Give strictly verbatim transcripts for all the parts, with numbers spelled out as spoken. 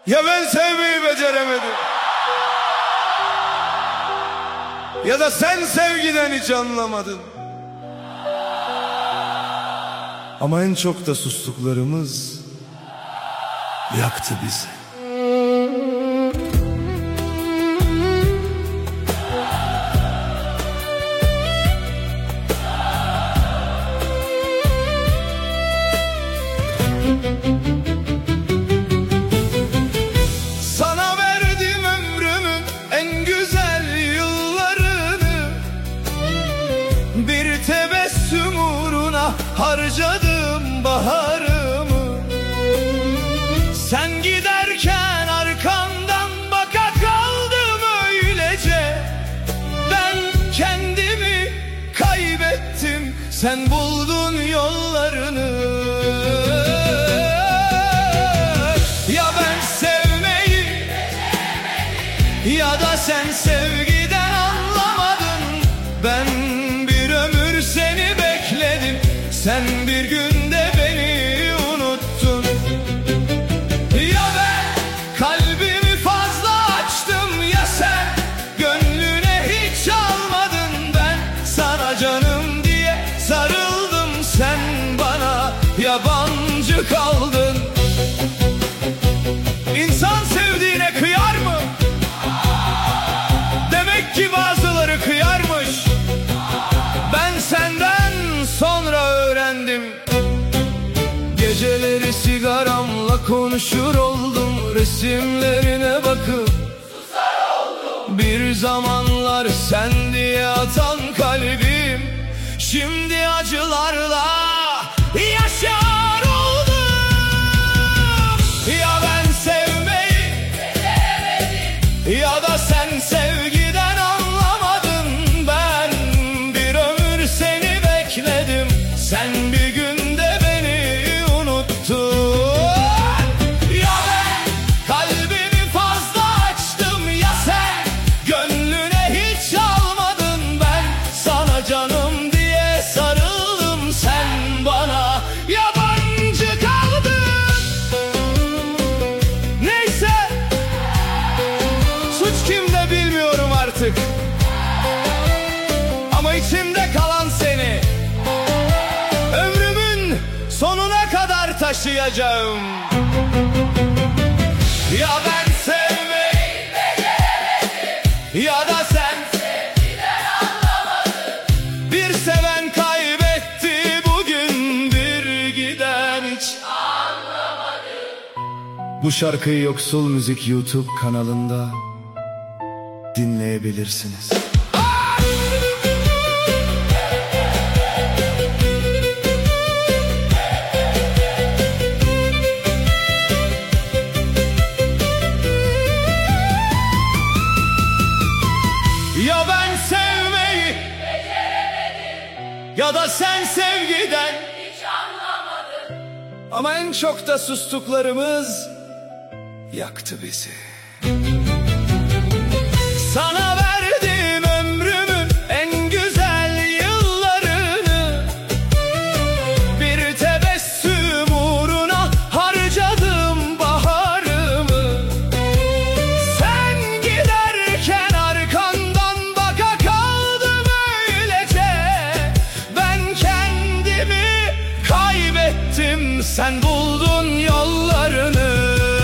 Ya ben sevmeyi beceremedim, ya da sen sevgiden hiç anlamadın. Ama en çok da sustuklarımız yaktı bizi. Sana verdim ömrümün en güzel yıllarını, bir tebessüm uğruna harcadım baharımı. Sen giderken arkandan baka kaldım öylece. Ben kendimi kaybettim, sen buldun yollarını. Ya ben sevmeyi, ya da sen sevgiden anlamadın. Ben bir ömür seni bekledim, sen bir günde beni unuttun. Ya ben kalbimi fazla açtım, ya sen gönlüne hiç almadın. Ben sana canım diye sarıldım, sen bana yabancı kaldın. İnsan sevdiğine kıyar mı? Demek ki bazıları kıyarmış. Ben senden sonra öğrendim. Geceleri sigaramla konuşur oldum, resimlerine bakıp susar oldum. Bir zamanlar sen diye atan kalbim şimdi acılarla yaşar oldum. Ya ben sevmeyi beceremedim, ya da sen sevgiden anlamadın. Ben bir ömür seni bekledim, sen bir günde beni unuttun. Ya ben kalbimi fazla açtım, ya sen gönlüne hiç almadın. Ben sana canım diye sarıldım, sen bana yabancı kaldın. Neyse, suç kimde bilmiyorum artık, ama içimde kalan seni ömrümün sonuna kadar taşıyacağım. Ya ben sevmeyi beceremedim, ya da sen sevgiden anlamadın. Bir seven kaybetti bugün, bir giden hiç anlamadı. Bu şarkıyı Yoksul Müzik YouTube kanalında dinleyebilirsiniz. Ya ben sevmeyi beceremedim, ya da sen sevgiden hiç anlamadın. Ama en çok da sustuklarımız yaktı bizi. Sana verdim ömrümün en güzel yıllarını, bir tebessüm uğruna harcadım baharımı. Sen giderken arkandan baka kaldım öylece. Ben kendimi kaybettim, sen buldun yollarını.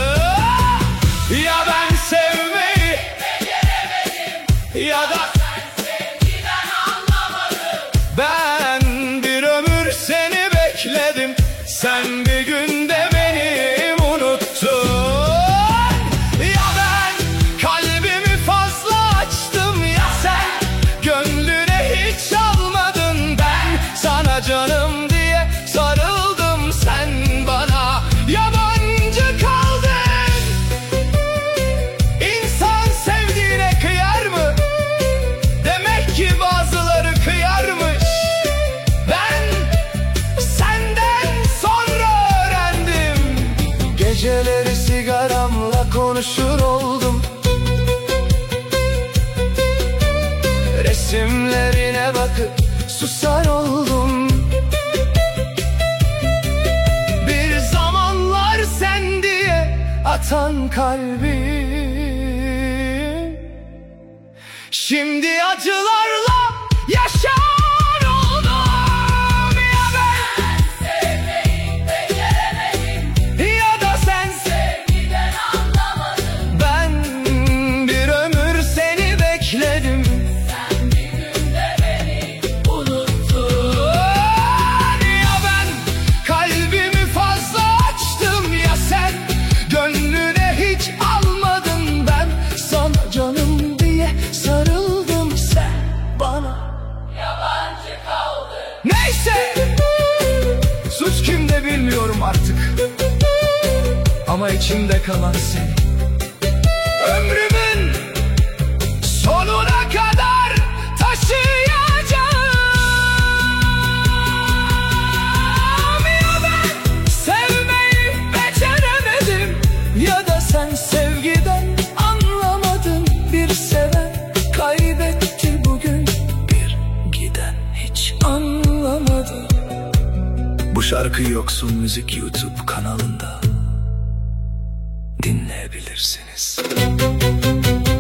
Ya ben sevmeyi beceremedim, ya da sen sevgiden anlamadın. Ben bir ömür seni bekledim, sen bir günde beni unuttun. Ya ben kalbimi fazla açtım, ya sen gönlüne hiç almadın. Ben sana canım diye sarıldım, sen bana yabancı kaldın. İnsan sevdiğine kıyar mı? Demek ki bazıları kıyarmış. Ben senden sonra öğrendim. Geceleri sigaramla konuşur oldum, resimlerine bakıp susar oldum. Bir zamanlar sen diye yatan kalbim şimdi acılarla yaşar oldum. Ya ben sevmeyi beceremedim, ya da sen sevgiden anlamadım. Ben bir ömür seni bekledim. Sen bir günde beni unuttun. Ya ben kalbimi fazla açtım, ya sen gönlüne hiç almadın. Ben sana canım diye sarıldım, sen bana Yabancı kaldın. neyse. Suç kimde bilmiyorum artık, ama içimde kalan seni ömrümün sonuna kadar taşıyacağım. Ya ben sevmeyi beceremedim, ya da sen sevgiden anlamadın. Bir seven kaybetti bugün, bir giden hiç anlamadı. Bu şarkı Yoksun Müzik YouTube kanalında dinleyebilirsiniz.